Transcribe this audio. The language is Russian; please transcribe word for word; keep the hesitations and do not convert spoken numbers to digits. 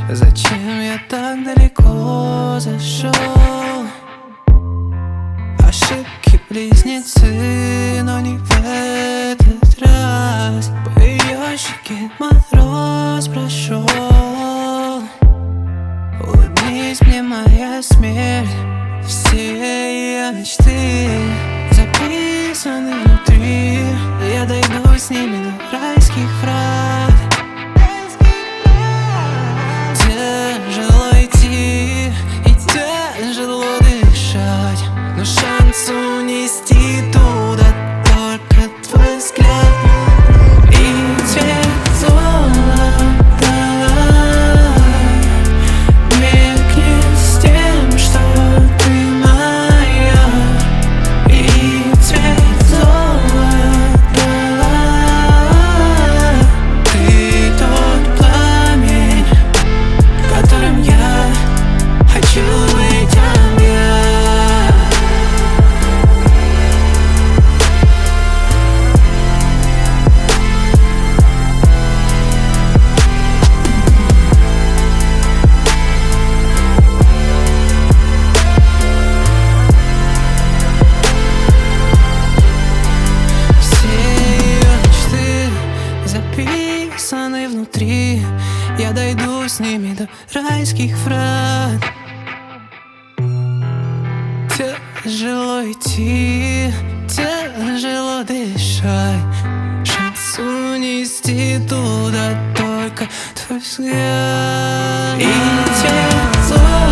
Зачем я так далеко зашел? Ошибки близнецы, но не в этот раз. По ее щеке мороз прошел. Улыбнись мне, моя смерть. Все ее мечты записаны внутри. Я дойду с ними до райских врат. Тяжело идти и тяжело дышать, но шанс унести туда только твой взгляд. И цвет золота меркнет с тем, что ты моя. И цвет золота, ты тот пламень, которым я хочу быть огня. Все ее мечты записаны внутри. Я дойду с ними до райских врат. Тяжело идти, тяжело дышать, шанс унести туда только твой взгляд. И цвет золота,